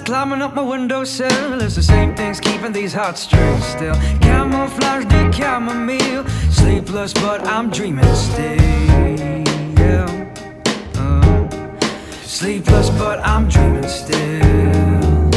climbing up my windowsill. It's the same things keeping these heartstrings still. Camouflage, the chamomile. Sleepless, but I'm dreaming still. Sleepless, but I'm dreaming still.